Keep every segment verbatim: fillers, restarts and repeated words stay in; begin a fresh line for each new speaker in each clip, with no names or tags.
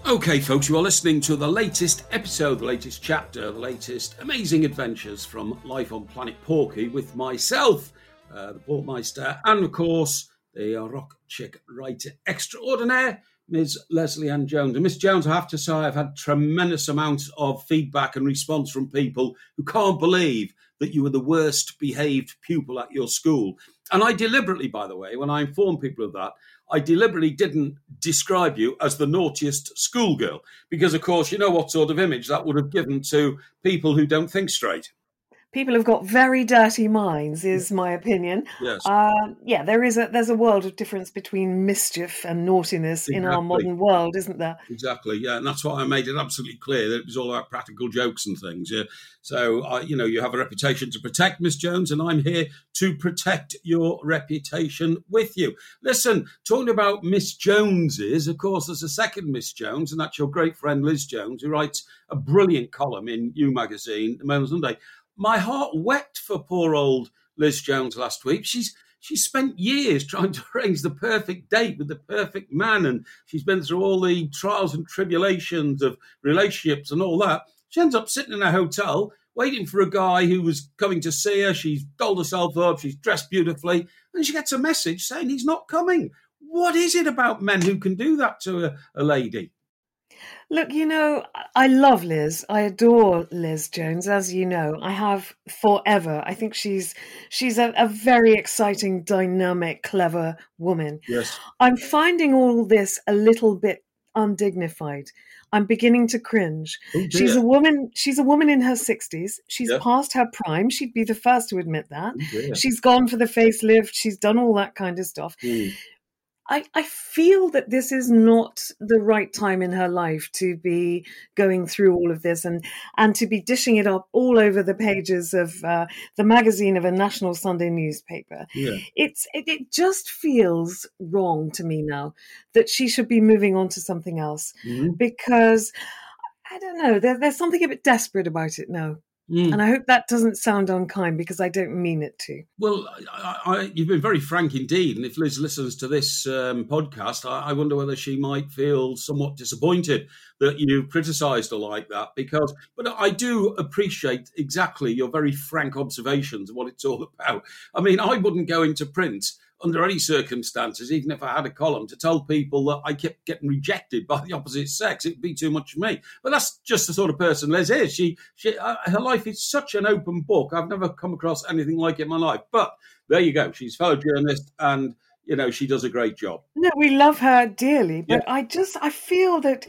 Okay, folks, you are listening to the latest episode, the latest chapter, the latest amazing adventures from Life on Planet Porky with myself, uh, the Portmeister, and of course, the uh, rock chick writer extraordinaire, Miz Lesley Ann Jones. And Miss Jones, I have to say, I've had tremendous amounts of feedback and response from people who can't believe that you were the worst behaved pupil at your school. And I deliberately, by the way, when I informed people of that, I deliberately didn't describe you as the naughtiest schoolgirl, because, of course, you know what sort of image that would have given to people who don't think straight.
People have got very dirty minds, is my opinion.
Yes.
Uh, yeah, there is a there's a world of difference between mischief and naughtiness exactly. in our modern world, isn't there?
Exactly, yeah, and that's why I made it absolutely clear that it was all about practical jokes and things. Yeah. So, uh, you know, you have a reputation to protect, Miss Jones, and I'm here to protect your reputation with you. Listen, talking about Miss Joneses, of course, there's a second Miss Jones, and that's your great friend Liz Jones, who writes a brilliant column in You Magazine, the Mail on Sunday. My heart wept for poor old Liz Jones last week. She's she spent years trying to arrange the perfect date with the perfect man, and she's been through all the trials and tribulations of relationships and all that. She ends up sitting in a hotel waiting for a guy who was coming to see her. She's dolled herself up, she's dressed beautifully, and she gets a message saying he's not coming. What is it about men who can do that to a, a lady?
Look, you know, I love Liz. I adore Liz Jones, as you know. I have forever. I think she's she's a, a very exciting, dynamic, clever woman.
Yes.
I'm finding all this a little bit undignified. I'm beginning to cringe.
Oh,
she's a woman. She's a woman in her sixties. She's
yeah.
past her prime. She'd be the first to admit that.
Oh,
she's gone for the facelift. She's done all that kind of stuff.
Mm.
I, I feel that this is not the right time in her life to be going through all of this and, and to be dishing it up all over the pages of uh, the magazine of a national Sunday newspaper.
Yeah.
It's it, it just feels wrong to me now that she should be moving on to something else
Mm-hmm.
because, I don't know, there, there's something a bit desperate about it now. Mm. And I hope that doesn't sound unkind because I don't mean it to.
Well, I, I, you've been very frank indeed. And if Liz listens to this um, podcast, I, I wonder whether she might feel somewhat disappointed that you criticised her like that. Because, but I do appreciate exactly your very frank observations of what it's all about. I mean, I wouldn't go into print under any circumstances, even if I had a column, to tell people that I kept getting rejected by the opposite sex. It would be too much for me. But that's just the sort of person Liz is. She, she, uh, her life is such an open book. I've never come across anything like it in my life. But there you go. She's a fellow journalist and, you know, she does a great job.
No, we love her dearly. But
yeah.
I just, I feel that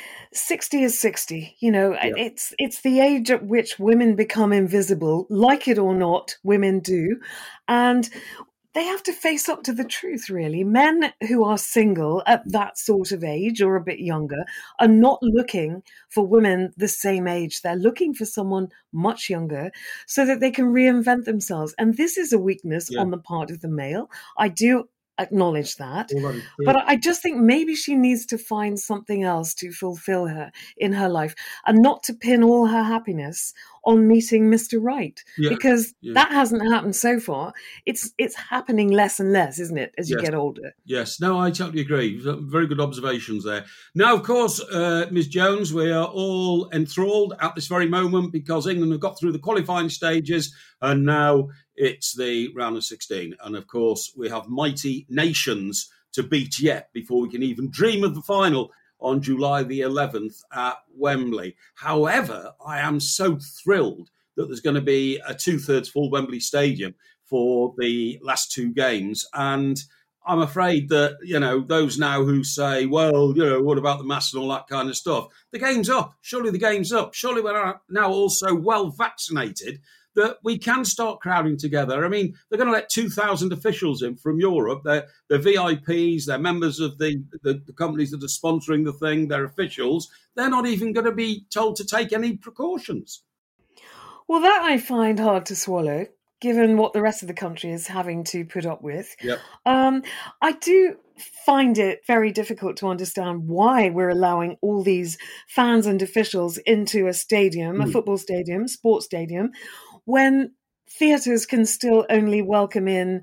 sixty is sixty. You know, yeah. it's it's the age at which women become invisible. Like it or not, women do. And they have to face up to the truth, really. Men who are single at that sort of age or a bit younger are not looking for women the same age. They're looking for someone much younger so that they can reinvent themselves. And this is a weakness yeah. on the part of the male. I do acknowledge that. Right. Yeah. But I just think maybe she needs to find something else to fulfill her in her life and not to pin all her happiness on meeting Mister Right, yeah. because yeah. that hasn't happened so far. It's it's happening less and less, isn't it, as you
yes.
get older?
Yes. No, I totally agree. Very good observations there. Now, of course, uh, Miz Jones, we are all enthralled at this very moment because England have got through the qualifying stages and now it's the round of sixteen. And, of course, we have mighty nations to beat yet before we can even dream of the final on July the eleventh at Wembley. However, I am so thrilled that there's going to be a two-thirds full Wembley Stadium for the last two games. And I'm afraid that, you know, those now who say, well, you know, what about the mask and all that kind of stuff? The game's up. Surely the game's up. Surely we're now also well vaccinated that we can start crowding together. I mean, they're going to let two thousand officials in from Europe. They're, they're V I Ps, they're members of the, the, the companies that are sponsoring the thing, they're officials. They're not even going to be told to take any precautions.
Well, that I find hard to swallow, given what the rest of the country is having to put up with.
Yep.
Um, I do find it very difficult to understand why we're allowing all these fans and officials into a stadium, mm. a football stadium, sports stadium, when theatres can still only welcome in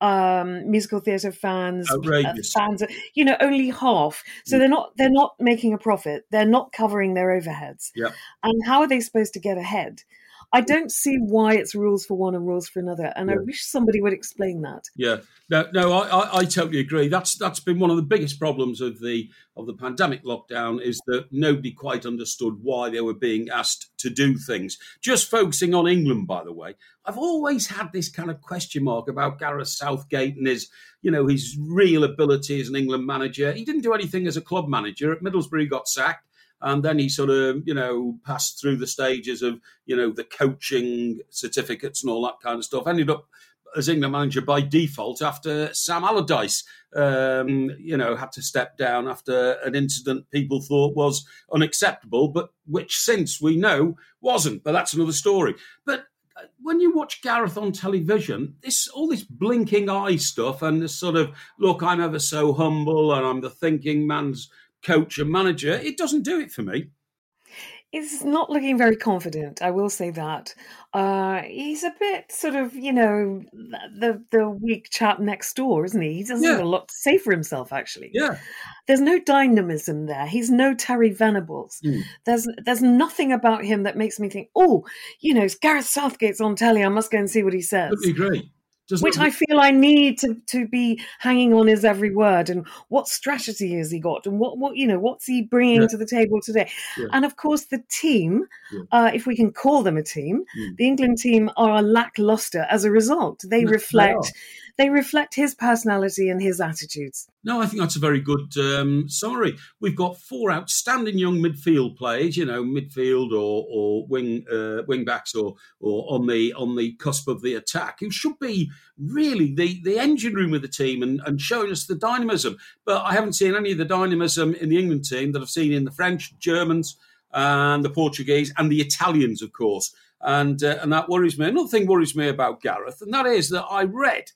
um, musical theatre fans, uh, fans, you know, only half. So mm. they're not they're not making a profit. They're not covering their overheads.
Yeah.
And how are they supposed to get ahead? I don't see why it's rules for one and rules for another, and yeah. I wish somebody would explain that.
Yeah, no, no, I, I, I totally agree. That's that's been one of the biggest problems of the of the pandemic lockdown, is that nobody quite understood why they were being asked to do things. Just focusing on England, by the way, I've always had this kind of question mark about Gareth Southgate and his, you know, his real ability as an England manager. He didn't do anything as a club manager. At Middlesbrough, he got sacked. And then he sort of, you know, passed through the stages of, you know, the coaching certificates and all that kind of stuff. Ended up as England manager by default after Sam Allardyce, um, you know, had to step down after an incident people thought was unacceptable, but which since we know wasn't. But that's another story. But when you watch Gareth on television, this all this blinking eye stuff and this sort of, look, I'm ever so humble and I'm the thinking man's coach and manager, it doesn't do it for me.
He's not looking very confident, I will say that. Uh, he's a bit sort of, you know, the the weak chap next door, isn't he? He doesn't yeah. have a lot to say for himself, actually.
Yeah.
There's no dynamism there. He's no Terry Venables. Mm. There's there's nothing about him that makes me think, oh, you know, Gareth Southgate's on telly, I must go and see what he says.
That'd be great.
Does Which I feel I need to, to be hanging on his every word, and what strategy has he got, and what, what you know what's he bringing yeah. to the table today, yeah. and of course the team, yeah. uh, if we can call them a team, mm. the England team are lackluster as a result. They no, reflect they, they reflect his personality and his attitudes.
No, I think that's a very good um, summary. We've got four outstanding young midfield players, you know, midfield or or wing uh, wing backs or or on the on the cusp of the attack, who should be really the, the engine room of the team and, and showing us the dynamism. But I haven't seen any of the dynamism in the England team that I've seen in the French, Germans, and the Portuguese, and the Italians, of course. And uh, and that worries me. Another thing worries me about Gareth, and that is that I read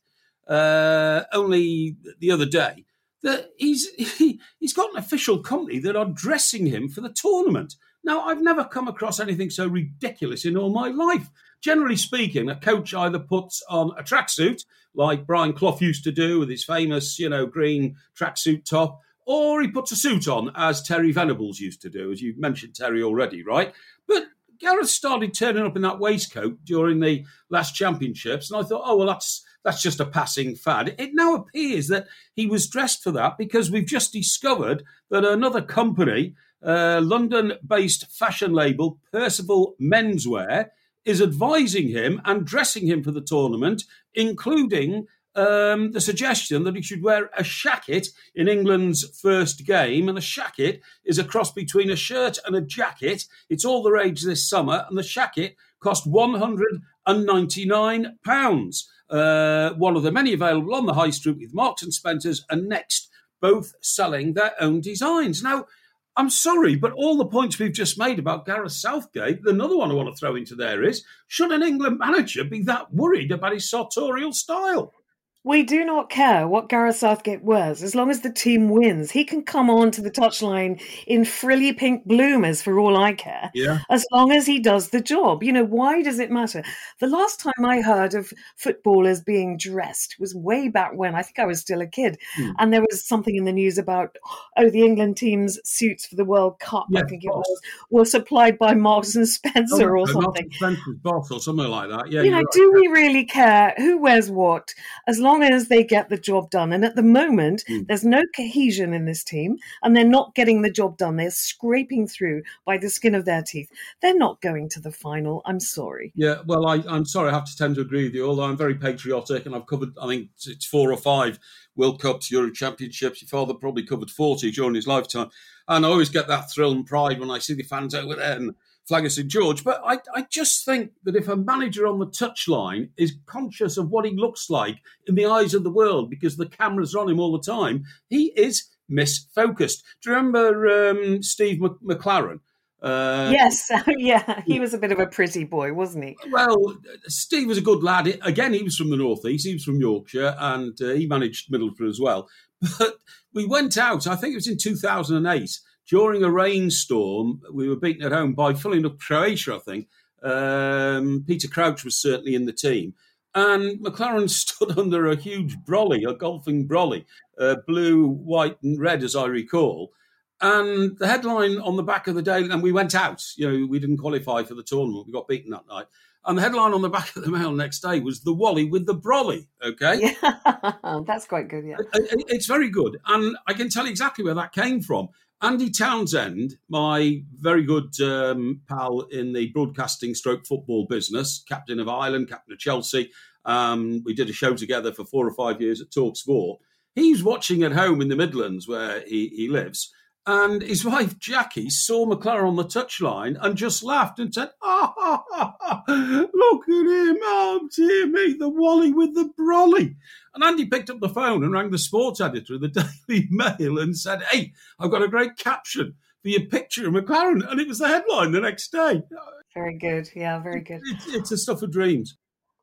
uh, only the other day that he's he, he's got an official company that are dressing him for the tournament. Now, I've never come across anything so ridiculous in all my life. Generally speaking, a coach either puts on a tracksuit, like Brian Clough used to do with his famous, you know, green tracksuit top, or he puts a suit on, as Terry Venables used to do, as you mentioned Terry already, right? But Gareth started turning up in that waistcoat during the last championships, and I thought, oh, well, that's that's just a passing fad. It now appears that he was dressed for that because we've just discovered that another company, uh, London-based fashion label Percival Menswear, is advising him and dressing him for the tournament, including um, the suggestion that he should wear a shacket in England's first game. And a shacket is a cross between a shirt and a jacket. It's all the rage this summer, and the shacket cost one hundred ninety-nine pounds. Uh, one of the many available on the high street with Marks and Spencer's and Next, both selling their own designs. Now, I'm sorry, but all the points we've just made about Gareth Southgate, another one I want to throw into there is, should an England manager be that worried about his sartorial style?
We do not care what Gareth Southgate wears, as long as the team wins. He can come on to the touchline in frilly pink bloomers for all I care,
yeah.
as long as he does the job. You know, why does it matter? The last time I heard of footballers being dressed was way back when. I think I was still a kid. Hmm. And there was something in the news about, oh, the England team's suits for the World Cup, yeah, I think it was, were supplied by Marks and Spencer oh, or something. Marks and
Spencer's boss or something like that. Yeah,
you know, right. Do we really care who wears what? As long long as they get the job done. And at the moment, mm. there's no cohesion in this team, and they're not getting the job done. They're scraping through by the skin of their teeth. They're not going to the final. I'm sorry.
Yeah, well, I, I'm sorry. I have to tend to agree with you, although I'm very patriotic, and I've covered, I think it's four or five World Cups, Euro Championships. Your father probably covered forty during his lifetime. And I always get that thrill and pride when I see the fans over there and flag of Saint George. But I, I just think that if a manager on the touchline is conscious of what he looks like in the eyes of the world because the cameras are on him all the time, he is misfocused. Do you remember um, Steve Mc- McLaren?
Uh, yes, yeah, he was a bit of a pretty boy, wasn't he?
Well, Steve was a good lad. Again, he was from the northeast, he was from Yorkshire, and uh, he managed Middlesbrough as well. But we went out, I think it was in two thousand eight, during a rainstorm. We were beaten at home by filling up Croatia, I think. Um, Peter Crouch was certainly in the team. And McLaren stood under a huge brolly, a golfing brolly, uh, blue, white and red, as I recall. And the headline on the back of the Daily, and we went out, you know, we didn't qualify for the tournament. We got beaten that night. And the headline on the back of the Mail next day was "The Wally with the Brolly." Okay,
yeah, that's quite good. Yeah,
it's very good, and I can tell you exactly where that came from. Andy Townsend, my very good um, pal in the broadcasting stroke football business, captain of Ireland, captain of Chelsea. Um, we did a show together for four or five years at Talk Sport. He's watching at home in the Midlands where he, he lives. And his wife, Jackie, saw McLaren on the touchline and just laughed and said, oh, oh, oh, oh, look at him, oh, dear me, the Wally with the brolly. And Andy picked up the phone and rang the sports editor of the Daily Mail and said, hey, I've got a great caption for your picture of McLaren. And it was the headline the next day.
Very good. Yeah, very good.
It's, it's a stuff of dreams.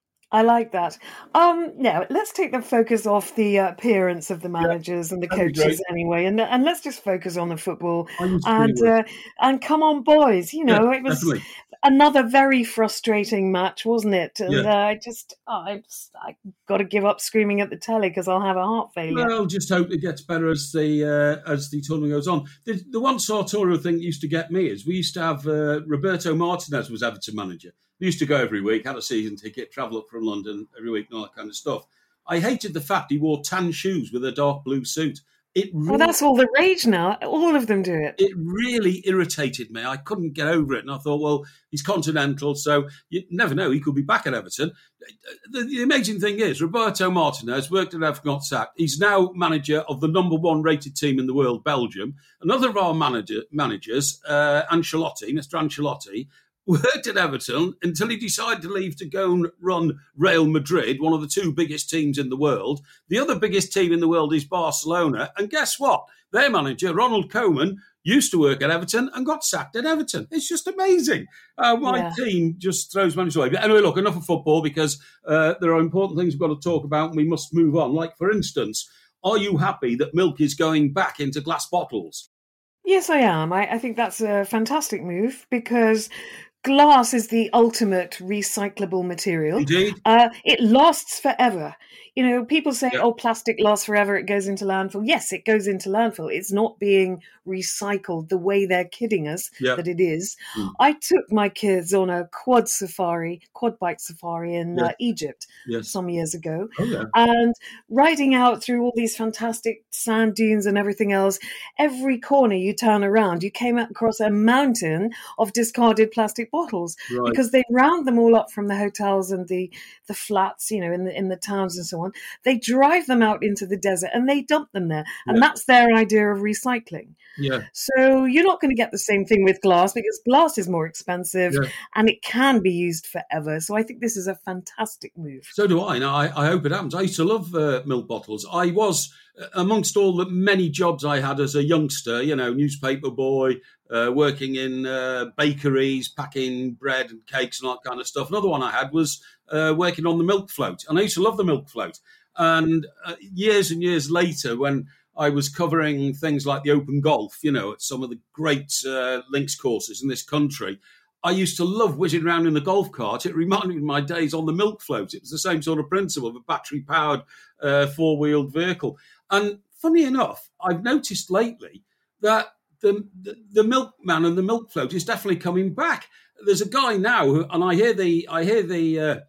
I like that. Um, now, let's take the focus off the uh, appearance of the managers yeah, and the coaches anyway, and and let's just focus on the football. And uh, and come on, boys! You know, yeah, it was definitely. Another very frustrating match, wasn't it? And yeah. uh, I just, oh, I just, I got to give up screaming at the telly because I'll have a heart failure.
Well, just hope it gets better as the uh, as the tournament goes on. The, the one sartorial thing that used to get me is we used to have uh, Roberto Martinez was Everton manager. We used to go every week, had a season ticket, travel up from London every week and all that kind of stuff. I hated the fact he wore tan shoes with a dark blue suit. It really,
well, that's all the rage now. All of them do it.
It really irritated me. I couldn't get over it. And I thought, well, he's continental, so you never know. He could be back at Everton. The, the amazing thing is, Roberto Martinez worked at Everton, got sacked. He's now manager of the number one rated team in the world, Belgium. Another of our manager, managers, uh, Ancelotti, Mister Ancelotti, worked at Everton until he decided to leave to go and run Real Madrid, one of the two biggest teams in the world. The other biggest team in the world is Barcelona. And guess what? Their manager, Ronald Koeman, used to work at Everton and got sacked at Everton. It's just amazing. Uh, my yeah. team just throws managers away. But anyway, look, enough of football because uh, there are important things we've got to talk about and we must move on. Like, for instance, are you happy that milk is going back into glass bottles?
Yes, I am. I, I think that's a fantastic move because glass is the ultimate recyclable material.
Indeed.
Uh, it lasts forever. You know, people say,
yeah.
oh, plastic lasts forever, it goes into landfill. Yes, it goes into landfill. It's not being recycled the way they're kidding us
yeah.
that it is.
Mm.
I took my kids on a quad safari, quad bike safari in
yeah.
uh, Egypt
yes.
some years ago.
Oh, yeah.
And riding out through all these fantastic sand dunes and everything else, every corner you turn around, you came across a mountain of discarded plastic bottles
right.
because they round them all up from the hotels and the, the flats, you know, in the, in the towns and so on. They drive them out into the desert and they dump them there. And
yeah.
that's their idea of recycling.
Yeah.
So you're not going to get the same thing with glass because glass is more expensive
yeah.
and it can be used forever. So I think this is a fantastic move.
So do I. Now, I, I hope it happens. I used to love uh, milk bottles. I was, amongst all the many jobs I had as a youngster, you know, newspaper boy, uh, working in uh, bakeries, packing bread and cakes and all that kind of stuff. Another one I had was uh, working on the milk float. And I used to love the milk float. And uh, years and years later, when I was covering things like the Open Golf, you know, at some of the great uh, links courses in this country, I used to love whizzing around in the golf cart. It reminded me of my days on the milk float. It was the same sort of principle of a battery-powered uh, four-wheeled vehicle. And funny enough, I've noticed lately that the, the the milkman and the milk float is definitely coming back. There's a guy now, who, and I hear the I hear the uh,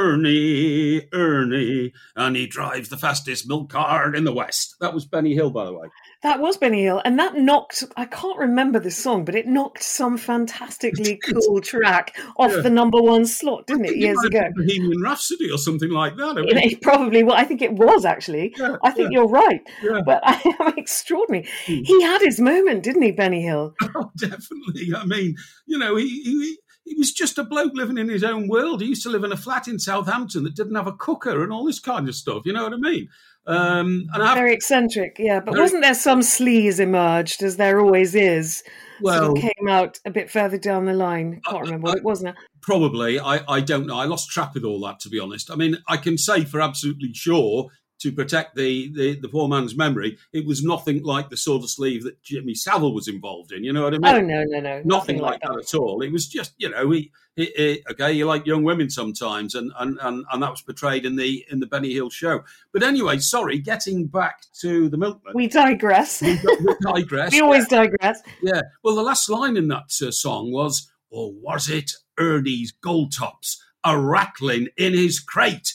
Ernie, Ernie, and he drives the fastest milk cart in the West. That was Benny Hill, by the way.
That was Benny Hill, and that knocked, I can't remember the song, but it knocked some fantastically cool track off yeah. the number one slot, didn't it, years ago?
Bohemian Rhapsody or something like that. I
mean, it probably, well, I think it was actually.
Yeah,
I think
yeah.
you're right.
Yeah.
But I am extraordinary. Hmm. He had his moment, didn't he, Benny Hill?
Oh, definitely. I mean, you know, he... he He was just a bloke living in his own world. He used to live in a flat in Southampton that didn't have a cooker and all this kind of stuff. You know what I mean? Um, and I
very eccentric, yeah. But very, wasn't there some sleaze emerged, as there always is?
Well,
sort of came out a bit further down the line. I can't I, remember what I, it was now.
Probably. I, I don't know. I lost track with all that, to be honest. I mean, I can say for absolutely sure to protect the, the, the poor man's memory, it was nothing like the sort of sleeve that Jimmy Savile was involved in. You know what I mean?
Oh, no, no, no.
Nothing, nothing like, like that. that at all. It was just, you know, he, he, he, okay, you like young women sometimes, and, and, and, and that was portrayed in the in the Benny Hill show. But anyway, sorry, getting back to the Milkman.
We digress.
We, we digress.
we always
yeah.
digress.
Yeah. Well, the last line in that uh, song was, or was it Ernie's gold tops a rattling in his crate?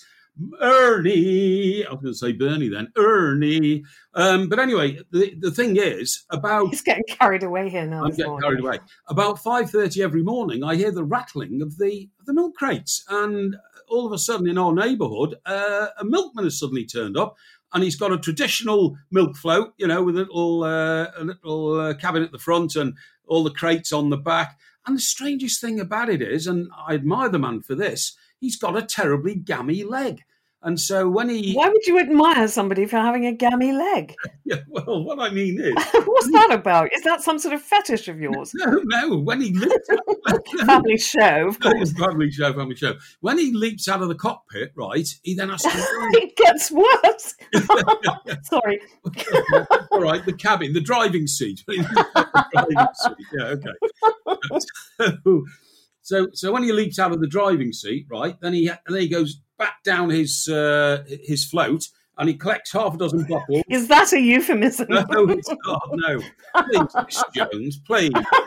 Ernie, I was going to say Bernie then, Ernie. Um, but anyway, the, the thing is about...
He's getting carried away here now.
I'm getting morning. carried away. About five thirty every morning, I hear the rattling of the of the milk crates. And all of a sudden in our neighbourhood, uh, a milkman has suddenly turned up. And he's got a traditional milk float, you know, with a little, uh, a little uh, cabin at the front and all the crates on the back. And the strangest thing about it is, and I admire the man for this, he's got a terribly gammy leg. And so when he...
Why would you admire somebody for having a gammy leg?
Yeah, well, what I mean is...
What's that about? Is that some sort of fetish of yours?
No, no. When he leaps...
family show, of course.
Family show, family show. When he leaps out of the cockpit, right, he then has to...
It gets worse. Sorry.
All right, the cabin, the driving seat. the driving seat. Yeah, okay. So, so, so when he leaps out of the driving seat, right, then he then he goes back down his uh, his float and he collects half a dozen bottles.
Is that a euphemism?
No, it's not. No, please, Miss Jones, please.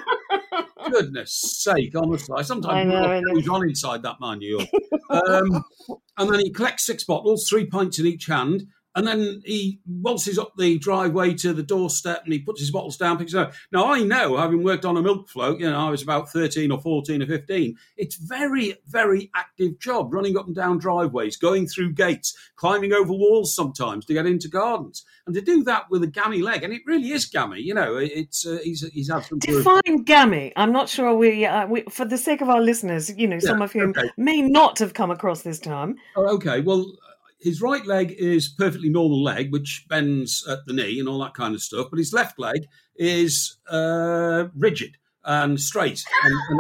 Goodness sake, honestly, sometimes
I know,
what goes on inside that man, you. Um, and then he collects six bottles, three pints in each hand. And then he waltzes up the driveway to the doorstep and he puts his bottles down, picks it up. Now, I know, having worked on a milk float, you know, I was about thirteen or fourteen or fifteen. It's very, very active job, running up and down driveways, going through gates, climbing over walls sometimes to get into gardens. And to do that with a gammy leg, and it really is gammy, you know, it's uh, he's he's had some...
Define gammy. I'm not sure we, uh, we, for the sake of our listeners, you know, some yeah, of whom okay. may not have come across this term.
Oh, okay, well... His right leg is perfectly normal leg, which bends at the knee and all that kind of stuff. But his left leg is uh, rigid and straight. And, and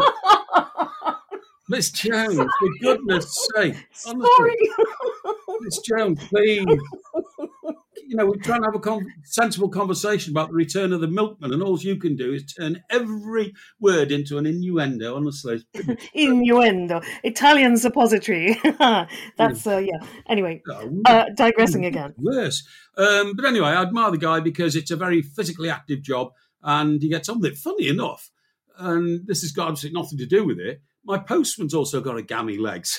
Miss Jones, for goodness sake. Honestly,
Sorry.
Miss Jones, please. You know, we're trying to have a con- sensible conversation about the return of the milkman, and all you can do is turn every word into an innuendo, honestly.
Innuendo. Italian suppository. That's, uh, yeah. Anyway, uh, digressing again.
Worse. Um, but anyway, I admire the guy because it's a very physically active job, and he gets on with it. Funny enough, and this has got absolutely nothing to do with it, my postman's also got a gammy legs.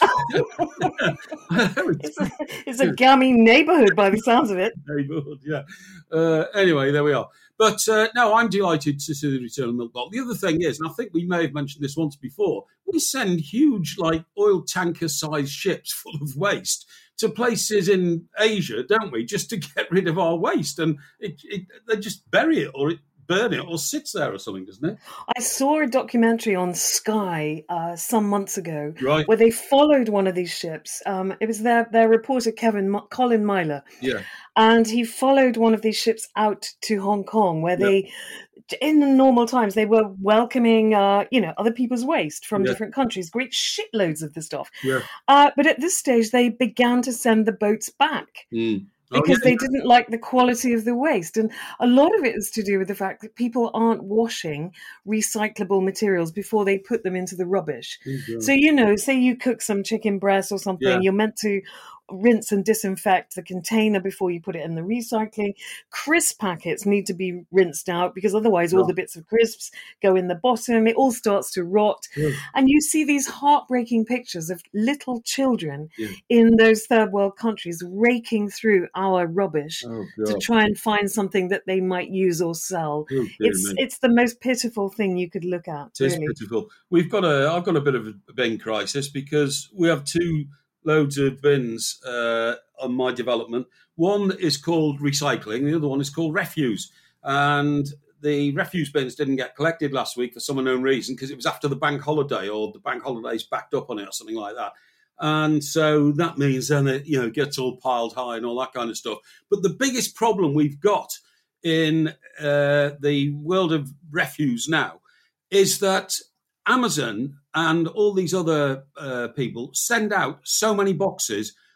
it's, a, it's a gammy neighbourhood by the sounds of it.
Neighbourhood, yeah. Uh, anyway, there we are. But uh, no, I'm delighted to see the return of Milk Bottle. The other thing is, and I think we may have mentioned this once before, we send huge, like, oil tanker-sized ships full of waste to places in Asia, don't we, just to get rid of our waste. And it, it, they just bury it or it burn it or sits there or something, doesn't it?
I saw a documentary on Sky uh, some months ago,
right,
where they followed one of these ships. Um, it was their their reporter Kevin Colin Myler,
yeah,
and he followed one of these ships out to Hong Kong, where yeah. they, in the normal times, they were welcoming, uh, you know, other people's waste from yeah. different countries, great shitloads of the stuff.
Yeah.
Uh, but at this stage, they began to send the boats back.
Mm.
Because
oh, yeah.
they didn't like the quality of the waste. And a lot of it is to do with the fact that people aren't washing recyclable materials before they put them into the rubbish.
Mm-hmm.
So, you know, say you cook some chicken breast or something,
yeah.
you're meant to rinse and disinfect the container before you put it in the recycling. Crisp packets need to be rinsed out because otherwise all
yeah.
the bits of crisps go in the bottom. It all starts to rot.
Yeah.
And you see these heartbreaking pictures of little children
yeah.
in those third world countries raking through our rubbish
oh,
to try and find something that they might use or sell.
Oh,
it's
me.
it's the most pitiful thing you could look at.
It is
really.
pitiful. We've got a I've got a bit of a bin crisis because we have two loads of bins uh, on my development. One is called recycling, the other one is called refuse. And the refuse bins didn't get collected last week for some unknown reason because it was after the bank holiday or the bank holidays backed up on it or something like that. And so that means then it, you know, gets all piled high and all that kind of stuff. But the biggest problem we've got in uh, the world of refuse now is that Amazon and all these other uh, people send out so many boxes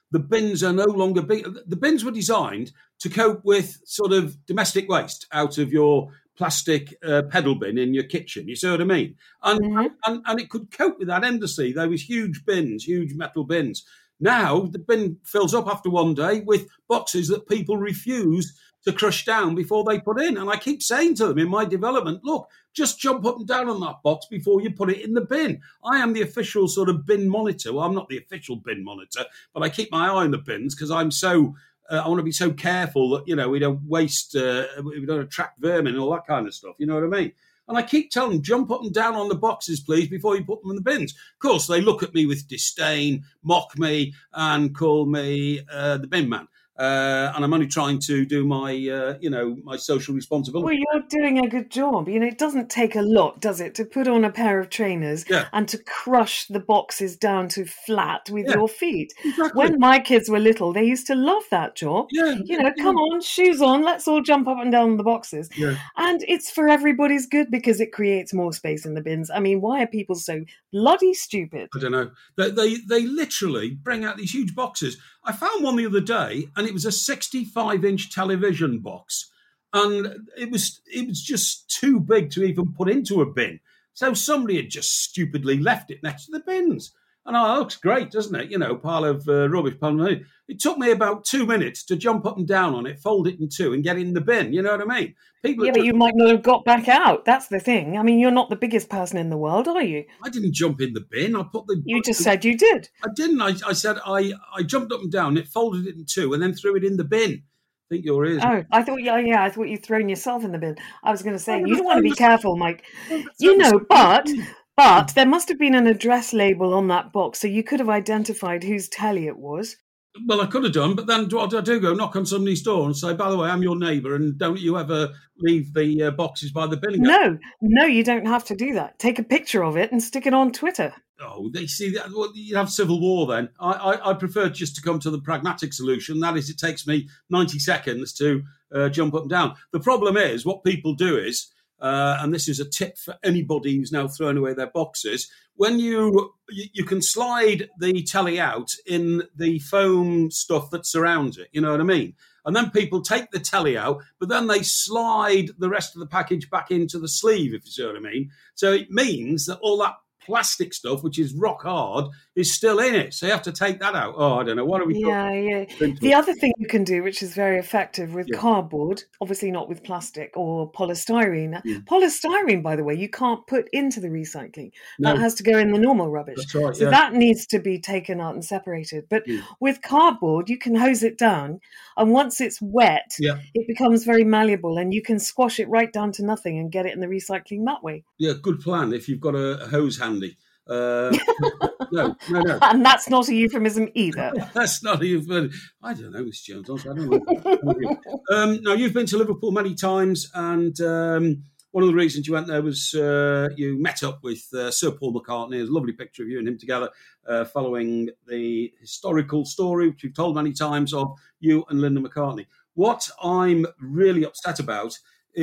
the bins are no longer big. The bins were designed to cope with sort of domestic waste out of your plastic uh, pedal bin in your kitchen. You see what I mean? And, mm-hmm. and and it could cope with that endlessly. There was huge bins, huge metal bins. Now the bin fills up after one day with boxes that people refuse to crush down before they put in. And I keep saying to them in my development, look, just jump up and down on that box before you put it in the bin. I am the official sort of bin monitor. Well, I'm not the official bin monitor, but I keep my eye on the bins because I'm so, uh, I want to be so careful that, you know, we don't waste, uh, we don't attract vermin and all that kind of stuff. You know what I mean? And I keep telling them, jump up and down on the boxes, please, before you put them in the bins. Of course, they look at me with disdain, mock me, and call me uh, the bin man. Uh, and I'm only trying to do my, uh, you know, my social responsibility.
Well, you're doing a good job. You know, it doesn't take a lot, does it, to put on a pair of trainers yeah. and to crush the boxes down to flat with yeah, your feet.
Exactly.
When my kids were little, they used to love that job.
Yeah,
you know, yeah. come on, shoes on, let's all jump up and down the boxes.
Yeah.
And it's for everybody's good because it creates more space in the bins. I mean, why are people so bloody stupid?
I don't know. They they, they literally bring out these huge boxes. I found one the other day, and it was a sixty-five inch television box, and it was it was just too big to even put into a bin. So somebody had just stupidly left it next to the bins. And oh, it looks great, doesn't it? You know, pile of uh, rubbish. Pile of... It took me about two minutes to jump up and down on it, fold it in two, and get it in the bin. You know what I mean?
People yeah, but you might not have got back out. That's the thing. I mean, you're not the biggest person in the world, are you?
I didn't jump in the bin. I put the.
You just said you did.
I didn't. I, I said I, I jumped up and down. It folded it in two, and then threw it in the bin. I think your ears.
Oh, I thought, yeah, yeah. I thought you'd thrown yourself in the bin. I was going to say, you don't want to be careful, Mike. You know, but. But there must have been an address label on that box, so you could have identified whose telly it was.
Well, I could have done, but then what do I do? Go knock on somebody's door and say, by the way, I'm your neighbour, and don't you ever leave the uh, boxes by the bin?
No, no, you don't have to do that. Take a picture of it and stick it on Twitter.
Oh, they see that. Well, you have civil war then. I, I, I prefer just to come to the pragmatic solution. That is, it takes me ninety seconds to uh, jump up and down. The problem is, what people do is, Uh, and this is a tip for anybody who's now thrown away their boxes. When you, you you can slide the telly out in the foam stuff that surrounds it, you know what I mean? And then people take the telly out, but then they slide the rest of the package back into the sleeve, if you see what I mean. So it means that all that plastic stuff, which is rock hard, is still in it. So you have to take that out. Oh, I don't know. What are we
Yeah,
talking?
yeah. The other thing you can do, which is very effective with
yeah.
cardboard, obviously not with plastic or polystyrene.
Yeah.
Polystyrene, by the way, you can't put into the recycling.
No.
That has to go in the normal rubbish.
That's right,
so
yeah.
that needs to be taken out and separated. But
yeah.
with cardboard, you can hose it down. And once it's wet,
yeah.
it becomes very malleable and you can squash it right down to nothing and get it in the recycling that way.
Yeah, good plan if you've got a, a hose handy. Uh, no, no, no.
And that's not a euphemism either.
That's not a euphemism. I don't know, Miss Jones. I don't know. um, now, you've been to Liverpool many times, and um, one of the reasons you went there was uh, you met up with uh, Sir Paul McCartney. There's a lovely picture of you and him together uh, following the historical story, which you've told many times, of you and Linda McCartney. What I'm really upset about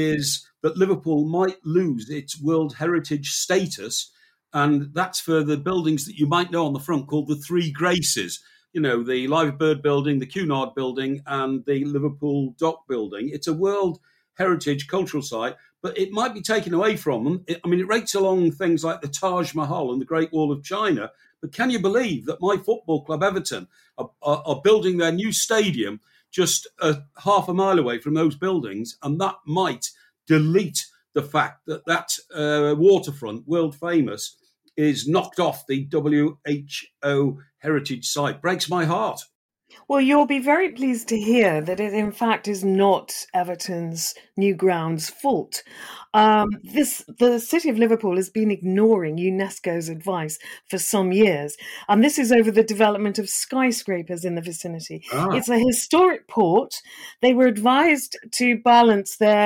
is that Liverpool might lose its World Heritage status. And that's for the buildings that you might know on the front called the Three Graces. You know, the Live Bird building, the Cunard building, and the Liverpool Dock building. It's a World Heritage cultural site, but it might be taken away from them. It, I mean, it rates along things like the Taj Mahal and the Great Wall of China. But can you believe that my football club, Everton, are, are, are building their new stadium just a half a mile away from those buildings? And that might delete the fact that that uh, waterfront, world famous, is knocked off the W H O heritage site. Breaks my heart.
Well, you'll be very pleased to hear that it, in fact, is not Everton's new ground's fault. Um, this the city of Liverpool has been ignoring UNESCO's advice for some years, and this is over the development of skyscrapers in the vicinity.
Ah.
It's a historic port. They were advised to balance their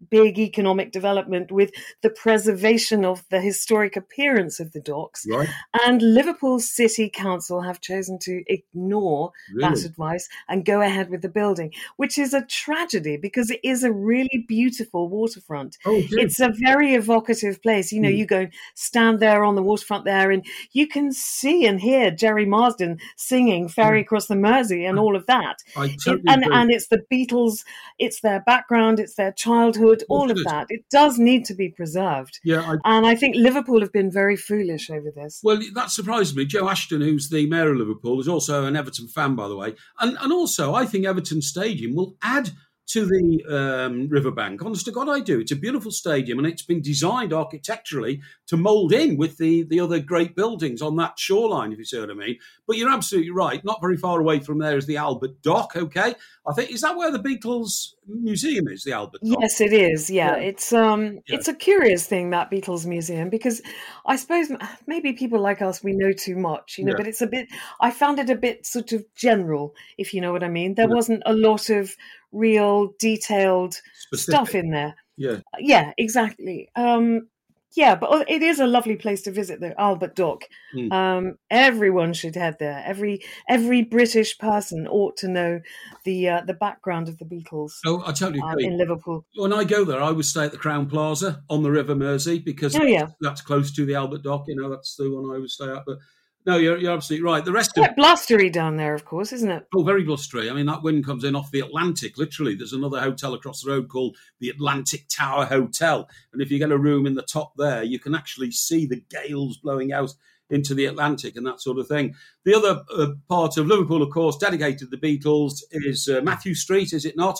big economic development with the preservation of the historic appearance of the docks.
Right.
And Liverpool City Council have chosen to ignore
Really?
that advice and go ahead with the building, which is a tragedy because it is a really beautiful waterfront.
Oh, good.
It's a very evocative place. You know,
Mm.
you go stand there on the waterfront there and you can see and hear Jerry Marsden singing Ferry Across the Mersey and all of that.
I
It,
totally
and,
agree.
and it's the Beatles, it's their background, it's their childhood,
Oh,
all of
good.
that. It does need to be preserved.
Yeah, I,
And I think Liverpool have been very foolish over this.
well, that surprised me. Joe Ashton, who's the mayor of Liverpool, is also an Everton fan, by the way. And and also, I think Everton Stadium will add to the um, riverbank. Honest to God, I do. It's a beautiful stadium, and it's been designed architecturally to mould in with the, the other great buildings on that shoreline, if you see what I mean. But you're absolutely right. Not very far away from there is the Albert Dock, okay? I think, is that where the Beatles Museum is, the Albert Dock?
Yes, it is. Yeah,
Yeah.
it's um,
Yeah.
it's a curious thing, that Beatles Museum, because I suppose m- maybe people like us, we know too much, you know.
Yeah.
But it's a bit. I found it a bit sort of general, if you know what I mean. There
Yeah.
wasn't a lot of real detailed
Specific.
stuff in there.
Yeah.
Yeah, exactly. Um, yeah, but it is a lovely place to visit, the Albert Dock.
Mm.
Um, everyone should head there. Every every British person ought to know the uh, the background of the Beatles
Oh, I totally
um,
agree.
in Liverpool.
When I go there, I would stay at the Crown Plaza on the River Mersey because
Oh, yeah.
that's close to the Albert Dock. You know, that's the one I would stay at. But no, you're, you're absolutely right. The rest of
Quite blustery down there, of course, isn't it?
oh, very blustery. I mean, that wind comes in off the Atlantic. Literally, there's another hotel across the road called the Atlantic Tower Hotel, and if you get a room in the top there, you can actually see the gales blowing out into the Atlantic and that sort of thing. The other uh, part of Liverpool, of course, dedicated to the Beatles, is uh, Matthew Street, is it not?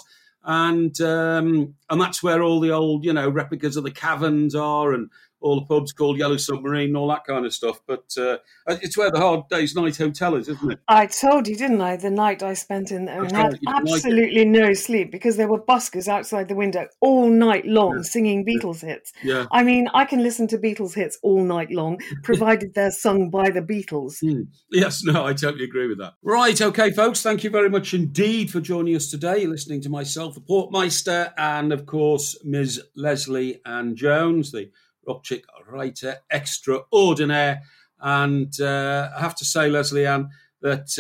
And um, and that's where all the old, you know, replicas of the caverns are, and all the pubs called Yellow Submarine and all that kind of stuff. But uh, it's where the Hard Day's Night Hotel is, isn't it?
I told you, didn't I, the night I spent in there and
That's
had
right, you didn't like it.
absolutely no sleep because there were buskers outside the window all night long
Yeah.
singing Beatles hits.
Yeah.
I mean, I can listen to Beatles hits all night long, provided they're sung by the Beatles.
Hmm. Yes, no, I totally agree with that. Right, okay, folks, thank you very much indeed for joining us today. You're listening to myself, the Portmeister, and of course, Miz Leslie Ann Jones, the rock chick writer extraordinaire. And uh, I have to say, Leslie Ann, that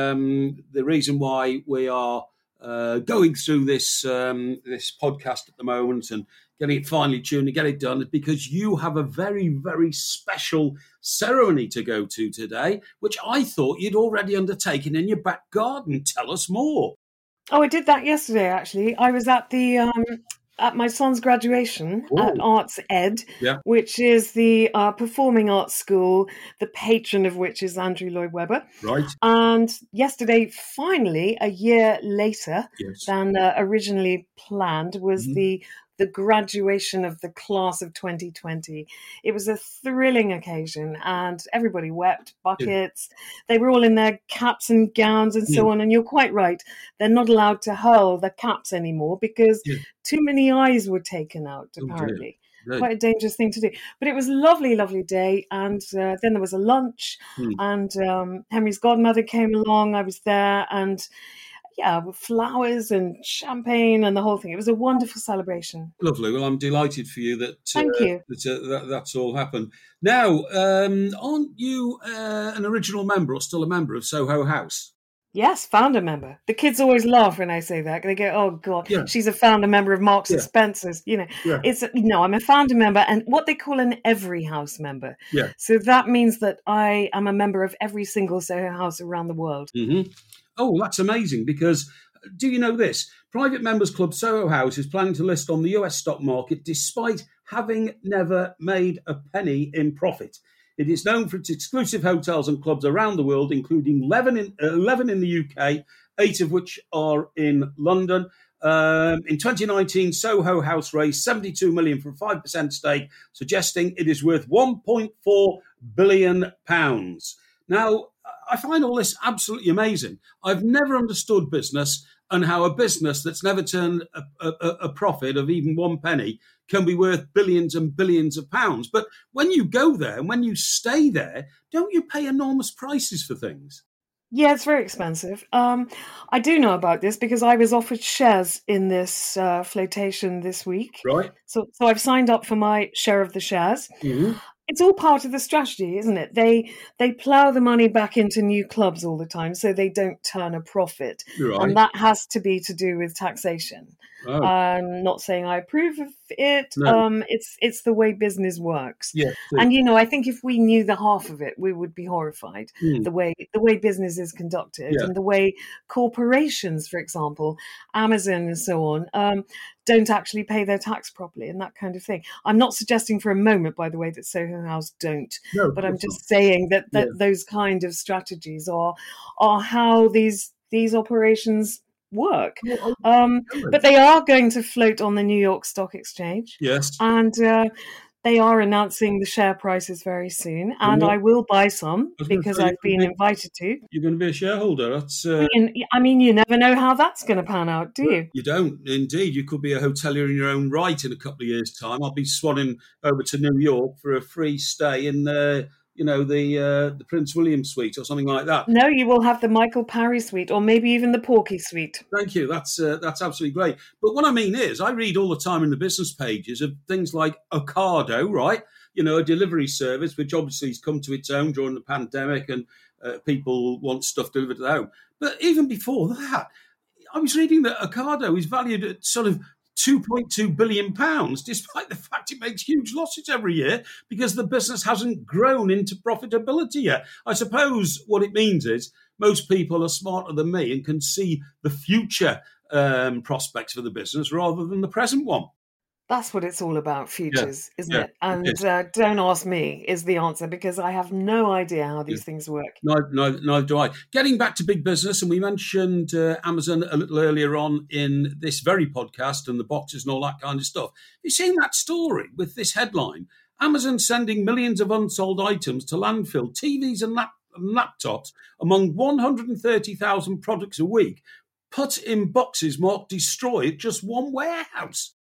um, the reason why we are uh, going through this um, this podcast at the moment and getting it finely tuned and get it done is because you have a very, very special ceremony to go to today, which I thought you'd already undertaken in your back garden. Tell us more.
Oh, I did that yesterday, actually. I was at the um, at my son's graduation
Ooh.
at Arts Ed,
Yeah.
which is the uh, performing arts school, the patron of which is Andrew Lloyd Webber.
Right.
And yesterday, finally, a year later
Yes.
than uh, originally planned, was
Mhm.
the the graduation of the class of twenty twenty. It was a thrilling occasion, and everybody wept buckets. They were all in their caps and gowns and so
Yeah.
on. And you're quite right; they're not allowed to hurl the caps anymore because
Yeah.
too many eyes were taken out.
Oh, dear.
Apparently.
Right.
Quite a dangerous thing to do. But it was a lovely, lovely day. And uh, then there was a lunch,
Hmm.
and um, Henry's godmother came along. I was there, and yeah, with flowers and champagne and the whole thing. It was a wonderful celebration.
Lovely. Well, I'm delighted for you that
Thank
uh,
you.
that, uh, that that's all happened. Now, um, aren't you uh, an original member or still a member of Soho House?
Yes, founder member. The kids always laugh when I say that. They go, "Oh God,
Yeah.
she's a founder member of Marks and
Yeah.
Spencers." You know,
Yeah.
it's no, I'm a founder member and what they call an every house member.
Yeah.
So that means that I am a member of every single Soho House around the world.
hmm Oh, that's amazing because do you know this? Private Members Club Soho House is planning to list on the U S stock market despite having never made a penny in profit. It is known for its exclusive hotels and clubs around the world, including eleven in, eleven in the U K, eight of which are in London. Um, in twenty nineteen, Soho House raised seventy-two million pounds for a five percent stake, suggesting it is worth one point four billion pounds. Now, I find all this absolutely amazing. I've never understood business and how a business that's never turned a, a, a profit of even one penny can be worth billions and billions of pounds. But when you go there and when you stay there, don't you pay enormous prices for things?
Yeah, it's very expensive. Um, I do know about this because I was offered shares in this uh, flotation this week.
Right.
So, so I've signed up for my share of the shares.
Mm-hmm.
It's all part of the strategy, isn't it? They they plow the money back into new clubs all the time, so they don't turn a profit,
Right.
and that has to be to do with taxation.
Oh.
I'm not saying I approve of it.
No.
Um, it's it's the way business works.
Yeah.
And you know, I think if we knew the half of it, we would be horrified.
Mm.
The way the way business is conducted,
Yeah.
and the way corporations, for example, Amazon and so on, um, don't actually pay their tax properly and that kind of thing. I'm not suggesting for a moment, by the way, that Soho House don't,
No,
but I'm just
not.
saying that that
Yeah.
those kind of strategies are are how these these operations work.
Well,
Um, but they are going to float on the New York Stock Exchange.
yes.
And uh, they are announcing the share prices very soon. And
Yeah.
I will buy some
was gonna
because
say,
I've
you're
been
gonna be-
invited to.
You're going to be a shareholder. That's. Uh,
And, I mean, you never know how that's going to pan out, do you?
You don't, indeed. You could be a hotelier in your own right in a couple of years' time. I'll be swanning over to New York for a free stay in, uh, you know, the uh, the Prince William suite or something like that.
No, you will have the Michael Parry suite or maybe even the Porky suite.
Thank you. That's uh, that's absolutely great. But what I mean is, I read all the time in the business pages of things like Ocado, right? You know, a delivery service, which obviously has come to its own during the pandemic, and uh, people want stuff delivered to the home. But even before that, I was reading that Ocado is valued at sort of two point two billion pounds, despite the fact it makes huge losses every year because the business hasn't grown into profitability yet. I suppose what it means is most people are smarter than me and can see the future um, prospects for the business rather than the present one.
That's what it's all about, futures,
Yeah,
isn't
yeah,
it?
it
And
is.
uh, don't ask me is the answer because I have no idea how these
Yeah.
things work.
Neither, neither, neither do I. Getting back to big business, and we mentioned uh, Amazon a little earlier on in this very podcast and the boxes and all that kind of stuff. You've seen that story with this headline, Amazon sending millions of unsold items to landfill, T Vs and, lap- and laptops among one hundred thirty thousand products a week, put in boxes marked destroy at just one warehouse.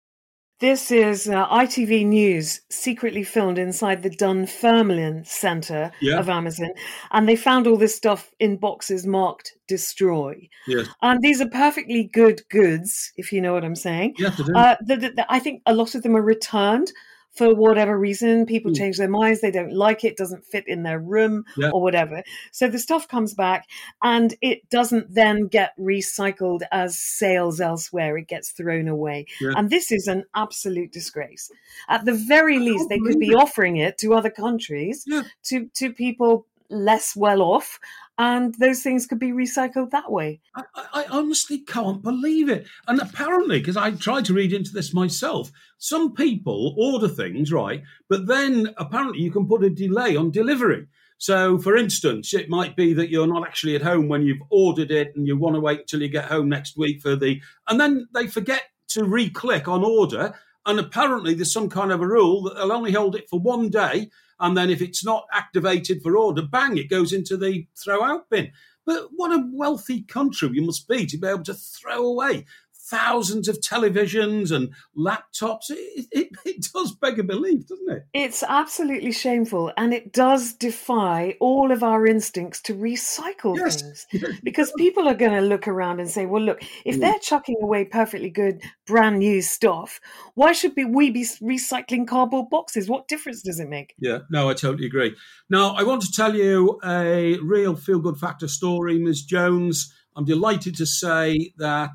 This is uh, I T V News, secretly filmed inside the Dunfermline Centre
Yeah.
of Amazon. And they found all this stuff in boxes marked destroy.
Yes.
And these are perfectly good goods, if you know what I'm saying.
Yes, I do.
Uh, the, the, the, I think a lot of them are returned for whatever reason. People
Mm.
change their minds. They don't like it, doesn't fit in their room
Yeah.
or whatever. So the stuff comes back and it doesn't then get recycled as sales elsewhere. It gets thrown away.
Yeah.
And this is an absolute disgrace. At the very least, they could be
believe it.
offering it to other countries,
Yeah.
to, to people less well off, and those things could be recycled that way.
I, I honestly can't believe it. And apparently, because I tried to read into this myself, some people order things, right? But then apparently you can put a delay on delivery. So, for instance, it might be that you're not actually at home when you've ordered it and you want to wait until you get home next week for the... And then they forget to re-click on order. And apparently there's some kind of a rule that they'll only hold it for one day. And then if it's not activated for order, bang, it goes into the throw out bin. But what a wealthy country we must be to be able to throw away thousands of televisions and laptops. It, it, it does beg a belief, doesn't it?
It's absolutely shameful, and it does defy all of our instincts to recycle
Yes.
things. Because people are going to look around and say, well, look, if
Mm.
they're chucking away perfectly good, brand new stuff, why should be, we be recycling cardboard boxes? What difference does it make?
Yeah, no, I totally agree. Now, I want to tell you a real feel-good factor story, Miz Jones. I'm delighted to say that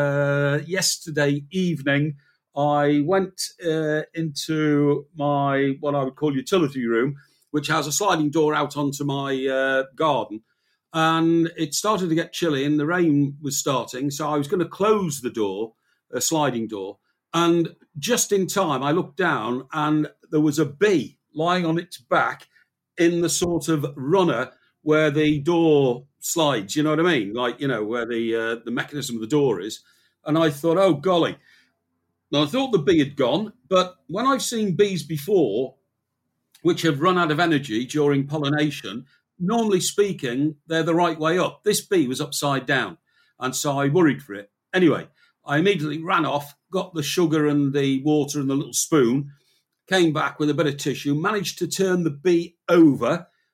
uh, yesterday evening, I went uh, into my, what I would call utility room, which has a sliding door out onto my uh, garden. And it started to get chilly and the rain was starting. So I was going to close the door, a sliding door. And just in time, I looked down and there was a bee lying on its back in the sort of runner where the door slides, you know what I mean? Like, you know, where the uh, the mechanism of the door is. And I thought, oh, golly. Now, I thought the bee had gone, but when I've seen bees before, which have run out of energy during pollination, normally speaking, they're the right way up. This bee was upside down, and so I worried for it. Anyway, I immediately ran off, got the sugar and the water and the little spoon, came back with a bit of tissue, managed to turn the bee over,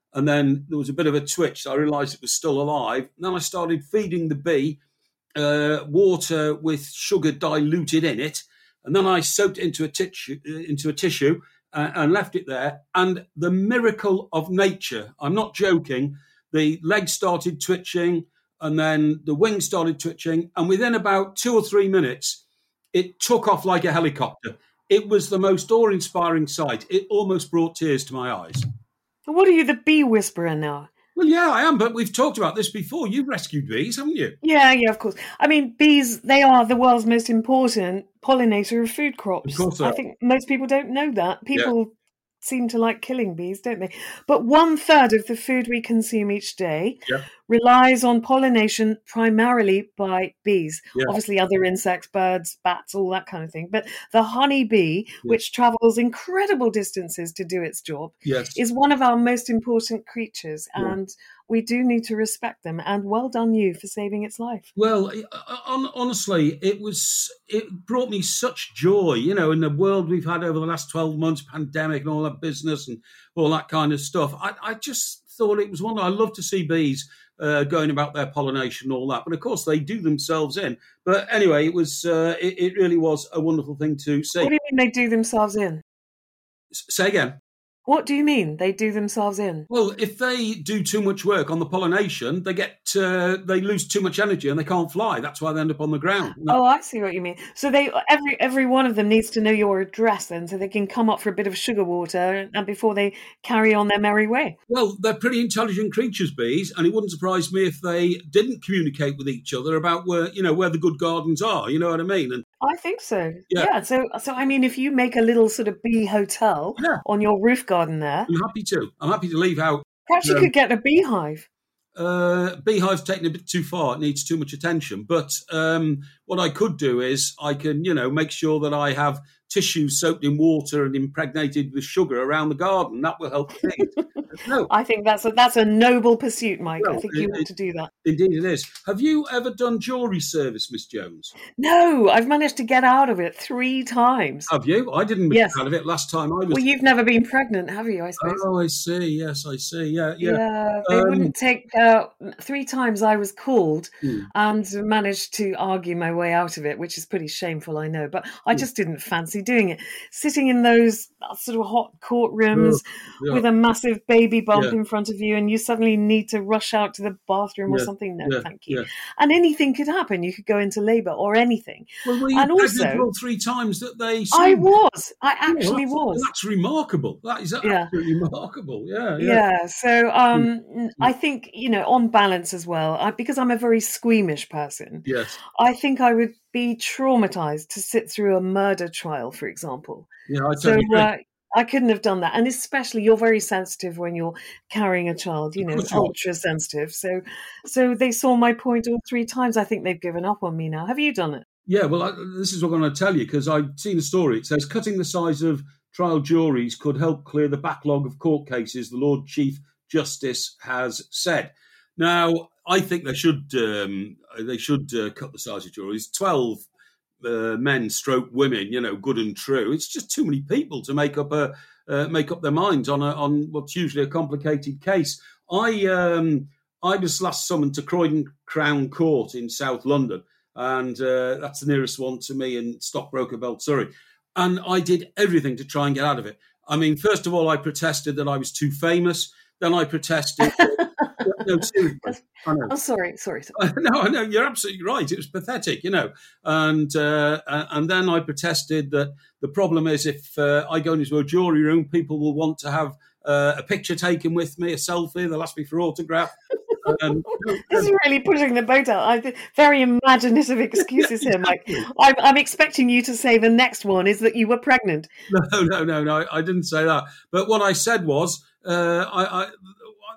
And then there was a bit of a twitch. So I realised it was still alive. And then I started feeding the bee uh, water with sugar diluted in it. And then I soaked it into a tissue, into a tissue uh, and left it there. And the miracle of nature, I'm not joking, the legs started twitching and then the wings started twitching. And within about two or three minutes, it took off like a helicopter. It was the most awe-inspiring sight. It almost brought tears to my eyes.
What are you, the bee whisperer now?
Well, yeah, I am, but we've talked about this before. You've rescued bees, haven't you?
Yeah, yeah, of course. I mean, bees, they are the world's most important pollinator of food crops.
Of course they
I
are.
think most people don't know that. People
Yeah.
seem to like killing bees, don't they? But one third of the food we consume each day
Yeah.
relies on pollination primarily by bees.
Yeah.
Obviously, other insects, birds, bats, all that kind of thing. But the honeybee,
Yeah.
which travels incredible distances to do its job,
Yes.
is one of our most important creatures.
Yeah.
And we do need to respect them. And well done you for saving its life.
Well, on, honestly, it was it brought me such joy, you know, in the world we've had over the last twelve months, pandemic and all that business and all that kind of stuff. I, I just thought it was one. I love to see bees uh, going about their pollination and all that, but of course they do themselves in. But anyway, it was uh, it, it really was a wonderful thing to see.
What do you mean they do themselves in?
S- Say again.
What do you mean they do themselves in?
Well, if they do too much work on the pollination, they get uh, they lose too much energy and they can't fly. That's why they end up on the ground. And that-
Oh, I see what you mean. So they every every one of them needs to know your address then, so they can come up for a bit of sugar water and before they carry on their merry way.
Well, they're pretty intelligent creatures, bees, and it wouldn't surprise me if they didn't communicate with each other about where you know where the good gardens are. You know what I mean? And
I think so.
Yeah.
Yeah. So so I mean, if you make a little sort of bee hotel
Yeah.
on your roof garden there,
I'm happy to. I'm happy to leave out.
perhaps you
No.
could get a beehive.
Uh, beehive's taken a bit too far. It needs too much attention. But um, what I could do is I can, you know, make sure that I have tissues soaked in water and impregnated with sugar around the garden. That will help the bees. No,
I think that's a that's a noble pursuit, Mike. I
Well,
think you
it-
want to do that.
indeed it is. Have you ever done jewellery service, Miss Jones?
No, I've managed to get out of it three times.
Have you? I didn't
Yes.
get out of it last time I was.
Well, you've never been pregnant, have you? I suppose.
Oh, I see. Yes, I see. Yeah, yeah.
Yeah, they
Um,
wouldn't take. Uh, three times I was called
Hmm.
and managed to argue my way out of it, which is pretty shameful, I know. But I
Hmm.
just didn't fancy doing it. Sitting in those sort of hot courtrooms
Yeah.
with a massive baby bump
Yeah.
in front of you, and you suddenly need to rush out to the bathroom or
Yeah.
something. No,
Yeah,
thank you.
yeah.
And anything could happen. You could go into labour or anything.
Well, were you
And
pregnant
also-
all three times that they?
I
said?
was. I
Oh,
actually
that's,
was.
That's remarkable. That is
Yeah.
absolutely remarkable. Yeah, yeah.
Yeah, so um, n- I think, you know, on balance as well, I, because I'm a very squeamish person,
Yes.
I think I would be traumatized to sit through a murder trial, for example.
Yeah, I
So
totally agree.
uh, I couldn't have done that. And especially you're very sensitive when you're carrying a child, you
Of
know,
course you are.
ultra sensitive. So so they saw my point all three times. I think they've given up on me now. Have you done it?
Yeah, well, I, this is what I'm going to tell you because I've seen a story. It says cutting the size of trial juries could help clear the backlog of court cases, the Lord Chief Justice has said. Now, I think they should um, they should uh, cut the size of juries. Twelve uh, men, stroke women, you know, good and true. It's just too many people to make up a uh, make up their minds on a, on what's usually a complicated case. I um, I was last summoned to Croydon Crown Court in South London, and uh, that's the nearest one to me in Stockbroker Belt, Surrey. And I did everything to try and get out of it. I mean, first of all, I protested that I was too famous. Then I protested. no, seriously, I know.
Oh, sorry, sorry. sorry.
No, I know you're absolutely right. It was pathetic, you know. And uh, and then I protested that the problem is if uh, I go into a jury room, people will want to have uh, a picture taken with me, a selfie. They'll ask me for autograph. Um,
This is really pushing the boat out. I think very imaginative excuses here, Mike.
exactly.
I'm, I'm expecting you to say the next one is that you were pregnant.
No, no, no, no. I didn't say that. But what I said was, uh, I, I,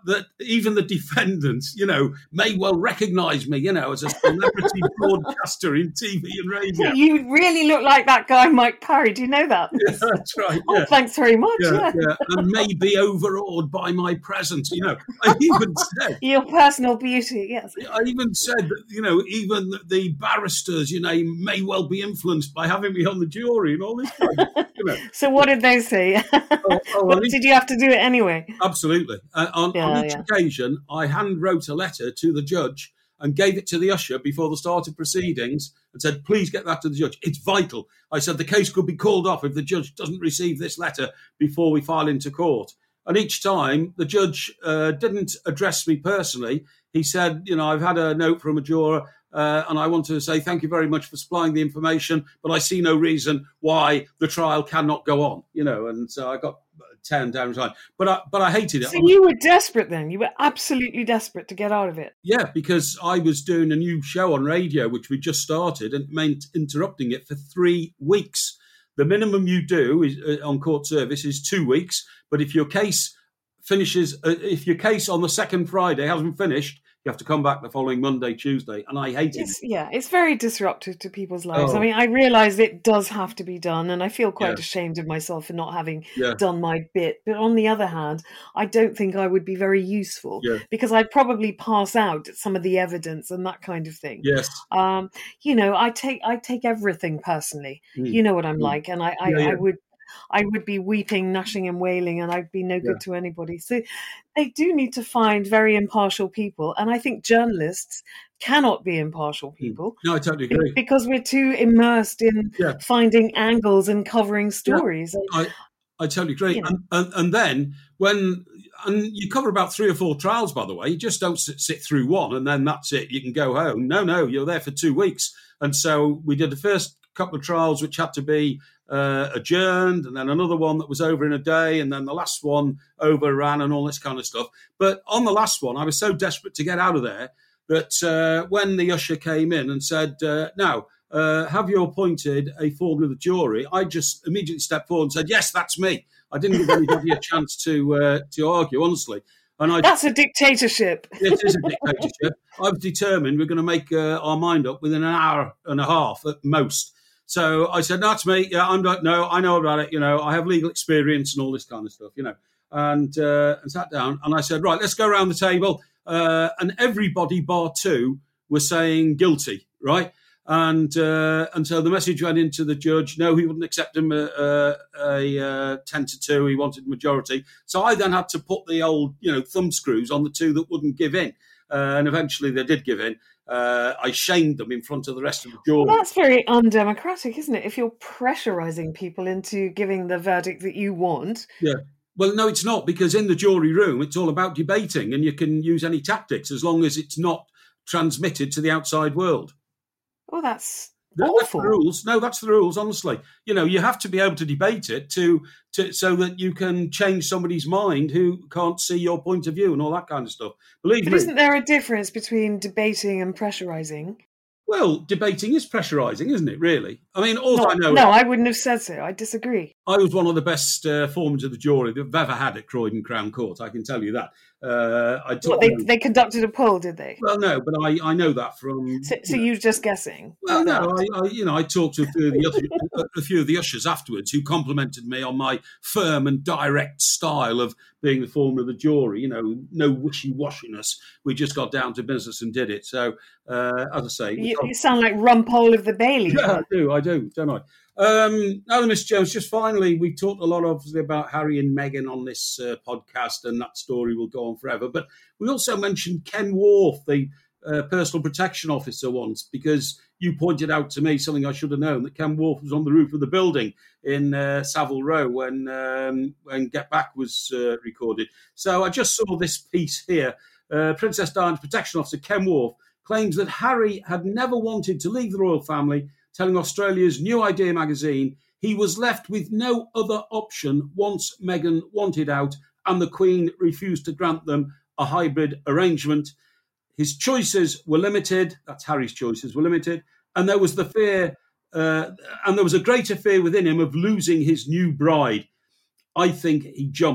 that even the defendants, you know, may well recognise me, you know, as a celebrity broadcaster in T V and radio.
You really look like that guy, Mike Parry. Do you know that?
Yeah, that's right.
Oh,
yeah.
thanks very much.
Yeah,
Yeah.
yeah. And may be overawed by my presence. You know, I even said
your personal beauty. Yes,
I even said that, you know, even the barristers, you know, may well be influenced by having me on the jury and all this kind of, you know.
So what did they say?
Oh, oh,
But
I
did you have to do it anyway?
Absolutely. Uh, on,
Yeah,
on each
yeah.
occasion, I hand wrote a letter to the judge and gave it to the usher before the start of proceedings and said, please get that to the judge. It's vital. I said the case could be called off if the judge doesn't receive this letter before we file into court. And each time the judge uh, didn't address me personally. He said, you know, I've had a note from a juror uh, and I want to say thank you very much for supplying the information, but I see no reason why the trial cannot go on, you know. And so I got turned down. But I, but I hated it.
So you were desperate then. You were absolutely desperate to get out of it.
Yeah, because I was doing a new show on radio, which we just started, and it meant interrupting it for three weeks. The minimum you do is, uh, on court service is two weeks. But if your case finishes, uh, if your case on the second Friday hasn't finished, you have to come back the following Monday, Tuesday. And I hated
It's,
it.
yeah, it's very disruptive to people's lives.
Oh.
I mean, I realise it does have to be done, and I feel quite
Yeah.
ashamed of myself for not having
Yeah.
done my bit. But on the other hand, I don't think I would be very useful
Yeah.
because I'd probably pass out some of the evidence and that kind of thing.
Yes.
Um, you know, I take I take everything personally.
Mm.
You know what I'm
Mm.
like, and I, I,
Yeah, yeah.
I would I would be weeping, gnashing and wailing, and I'd be no good
Yeah.
to anybody. So they do need to find very impartial people, and I think journalists cannot be impartial people
No, I totally
be-
agree.
because we're too immersed in
Yeah.
finding angles and covering stories. And
I, I totally agree.
You know.
And, and, and then when, and you cover about three or four trials, by the way, you just don't sit, sit through one and then that's it. You can go home. No, no, you're there for two weeks. And so we did the first couple of trials, which had to be uh, adjourned, and then another one that was over in a day, and then the last one overran and all this kind of stuff. But on the last one, I was so desperate to get out of there that uh, when the usher came in and said, uh, now, uh, have you appointed a foreman of the jury? I just immediately stepped forward and said, yes, that's me. I didn't give anybody a chance to uh, to argue, honestly. And I,
that's a dictatorship.
it is a dictatorship. I was determined we're going to make uh, our mind up within an hour and a half at most. So I said, that's me. Yeah, I'm not, no, I know about it. You know, I have legal experience and all this kind of stuff, you know, and, uh, and sat down and I said, right, let's go around the table. Uh, and everybody bar two were saying guilty, right? And uh, and so the message went into the judge. No, he wouldn't accept him a, a, a, a ten to two. He wanted majority. So I then had to put the old, you know, thumb screws on the two that wouldn't give in. Uh, and eventually they did give in. Uh, I shamed them in front of the rest of the jury.
Well, that's very undemocratic, isn't it? If you're pressurizing people into giving the verdict that you want.
Yeah. Well, no, it's not, because in the jury room, it's all about debating and you can use any tactics as long as it's not transmitted to the outside world.
Oh, that's
That-
awful.
That's the rules. No, that's the rules, honestly. You know, you have to be able to debate it to, to so that you can change somebody's mind who can't see your point of view and all that kind of stuff. Believe
But
me.
isn't there a difference between debating and pressurizing?
Well, debating is pressurising, isn't it, really? I mean, all
No,
I know
no, I wouldn't have said so. I disagree.
I was one of the best uh, foremans of the jury that I've ever had at Croydon Crown Court, I can tell you that. Uh, I
What,
took,
they, they conducted a poll, did they?
well, no, but I, I know that from...
So, so you're just guessing?
Well, no, I, I, you know, I talked to a few, of the other, a few of the ushers afterwards who complimented me on my firm and direct style of being the foreman of the jury. You know, no wishy-washiness. We just got down to business and did it. So, uh, as I say...
You, you sound like Rumpole of the Bailey.
Yeah, I do, I do, don't I? Um, now, Miss Jones, just finally, we talked a lot, obviously, about Harry and Meghan on this uh, podcast, and that story will go on forever. But we also mentioned Ken Wharf, the uh, personal protection officer, once, because you pointed out to me something I should have known, that Ken Wharf was on the roof of the building in uh, Savile Row when um, when Get Back was uh, recorded. So I just saw this piece here. Uh, Princess Diana's protection officer, Ken Wharf, claims that Harry had never wanted to leave the royal family, telling Australia's New Idea magazine he was left with no other option once Meghan wanted out and the Queen refused to grant them a hybrid arrangement. His choices were limited, that's Harry's choices were limited, and there was the fear, uh, and there was a greater fear within him of losing his new bride. I think he jumped.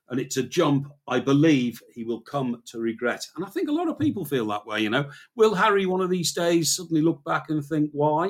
and it's a jump I believe he will come to regret. And I think a lot of people feel that way, you know. Will Harry one of these days suddenly look back and think, why?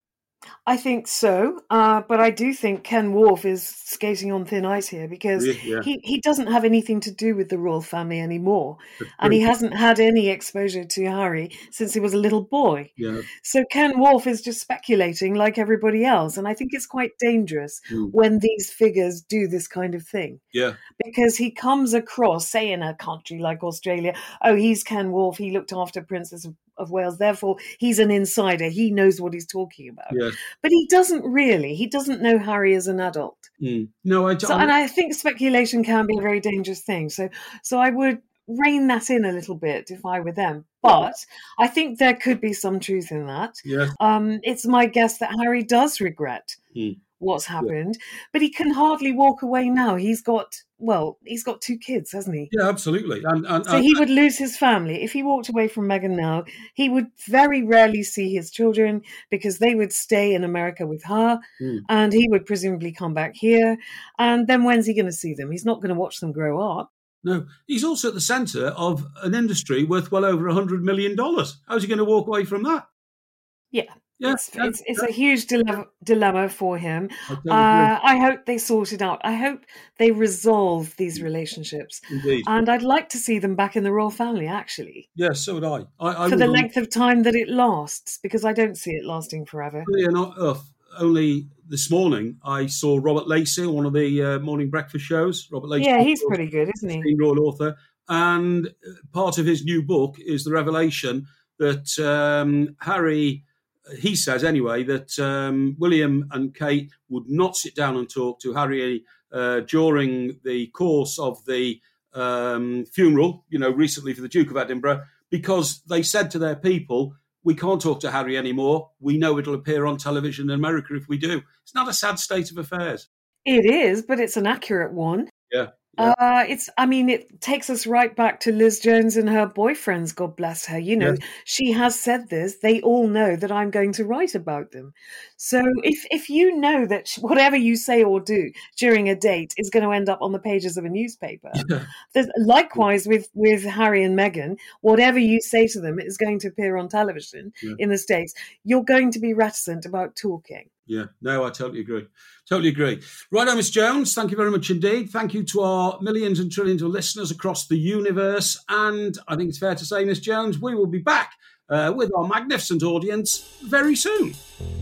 I think so, uh, but I do think Ken Worf is skating on thin ice here because
Yeah, yeah.
he, he doesn't have anything to do with the royal family anymore, and he hasn't had any exposure to Harry since he was a little boy.
Yeah.
So Ken Worf is just speculating like everybody else, and I think it's quite dangerous
Mm.
when these figures do this kind of thing.
Yeah.
Because he comes across, say in a country like Australia, oh, he's Ken Worf, he looked after Princess of, of Wales, therefore he's an insider, he knows what he's talking about.
Yeah.
But he doesn't really. He doesn't know Harry as an adult.
Mm. No, I
So, and I think speculation can be a very dangerous thing. So, so I would rein that in a little bit if I were them. But I think there could be some truth in that.
Yeah.
Um, it's my guess that Harry does regret
Mm.
what's happened, but he can hardly walk away now. He's got, well, he's got two kids, hasn't he?
Yeah, absolutely. And, and,
So
and
he would lose his family. If he walked away from Meghan now, he would very rarely see his children because they would stay in America with her,
Mm.
and he would presumably come back here. And then when's he going to see them? He's not going to watch them grow up.
no, he's also at the centre of an industry worth well over one hundred million dollars. How's he going to walk away from that?
Yeah.
Yeah,
It's,
yeah,
it's, it's
yeah.
a huge dilemma, dilemma for him.
I totally
Uh, I hope they sort it out. I hope they resolve these relationships.
agree. Indeed.
And I'd like to see them back in the royal family, actually,
Yes, so would I. I, I
for the
would-
length of time that it lasts, because I don't see it lasting forever.
Funny enough, only this morning I saw Robert Lacey on one of the uh, morning breakfast shows. Robert Lacey,
Yeah, he's
of course,
pretty good, isn't he?
esteemed royal author, and uh, part of his new book is the revelation that um, Harry, he says anyway, that um, William and Kate would not sit down and talk to Harry uh, during the course of the um, funeral, you know, recently for the Duke of Edinburgh, because they said to their people, we can't talk to Harry anymore. We know it'll appear on television in America if we do. It's not a sad state of affairs.
It is, but it's an accurate one.
Yeah. Yeah.
Uh, it's, I mean, it takes us right back to Liz Jones and her boyfriends, God bless her. You know,
Yeah.
she has said this. They all know that I'm going to write about them. So if, if you know that sh- whatever you say or do during a date is going to end up on the pages of a newspaper,
Yeah.
there's, likewise with, with Harry and Meghan, whatever you say to them is going to appear on television
Yeah.
in the States. You're going to be reticent about talking.
Yeah, no, I totally agree. Totally agree. Right on, Miss Jones, thank you very much indeed. Thank you to our millions and trillions of listeners across the universe. And I think it's fair to say, Miss Jones, we will be back uh, with our magnificent audience very soon.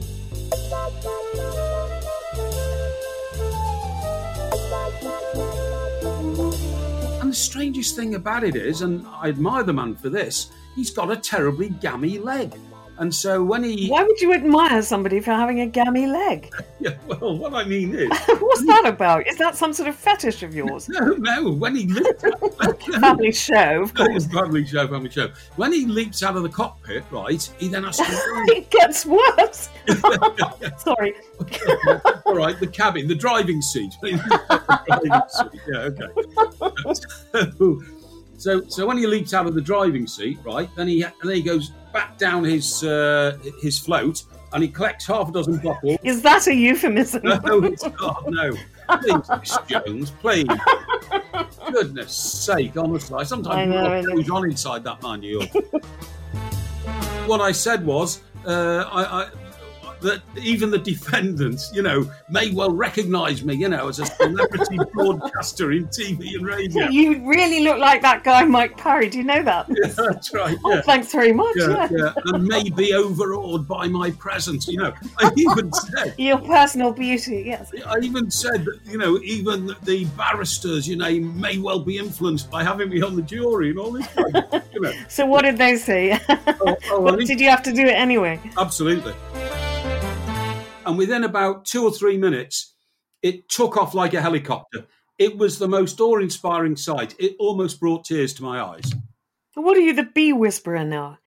And the strangest thing about it is, and I admire the man for this, he's got a terribly gammy leg. And so when he...
Why would you admire somebody for having a gammy leg?
Yeah, well, what I mean is...
What's that about? Is that some sort of fetish of yours?
No, no, when he leaps...
Family show, of course.
family show, family show. When he leaps out of the cockpit, right, he then has to...
It gets worse. Sorry.
All right, the cabin, the driving seat. The driving seat. Yeah, okay. So, so when he leaps out of the driving seat, right, then he then he goes back down his uh, his float and he collects half a dozen bottles.
Is that a euphemism?
No, it's not. No, please, Miss Jones, please. Goodness sake, honestly,
I
sometimes
know,
what
I know.
goes on inside that man of yours. What I said was, uh, I. I that even the defendants, you know, may well recognise me, you know, as a celebrity broadcaster in T V and radio.
You really look like that guy, Mike Parry. Do you know that?
Yeah, that's right.
Oh,
Yeah.
thanks very much.
Yeah,
Yeah.
yeah, and may be overawed by my presence. You know, I even said,
Your personal beauty, yes.
I even said that, you know, even the barristers, you know, may well be influenced by having me on the jury and all this kind of, you know.
So what did they say?
Oh, oh,
But
I think-
did you have to do it anyway?
Absolutely. And within about two or three minutes, it took off like a helicopter. It was the most awe-inspiring sight. It almost brought tears to my eyes.
What are you, the bee whisperer now?